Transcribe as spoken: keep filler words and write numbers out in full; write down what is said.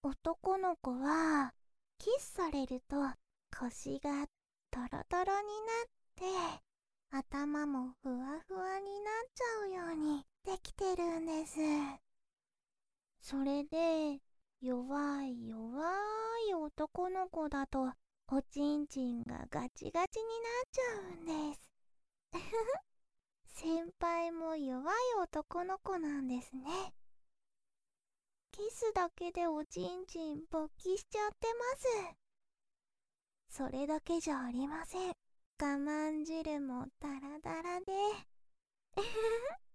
男の子はキスされると腰がトロトロになって頭もふわふわになっちゃうようにできてるんです。それで弱い弱い男の子だとおちんちんがガチガチになっちゃうんです。先輩も弱い男の子なんですね。キスだけでおちんちん勃起しちゃってます。それだけじゃありません。我慢汁もダラダラで